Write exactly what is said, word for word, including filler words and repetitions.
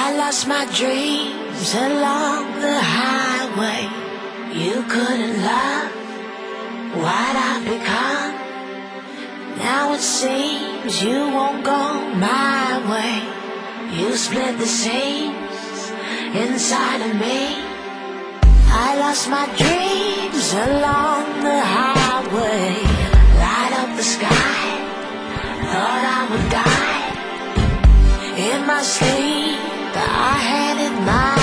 lost my dreams along the highway. You couldn't love what I've become. Now it seems you won't go my way. You split the seams inside of me. I lost my dreams along the highway. Light up the sky, thought I would die. In my sleep I had it my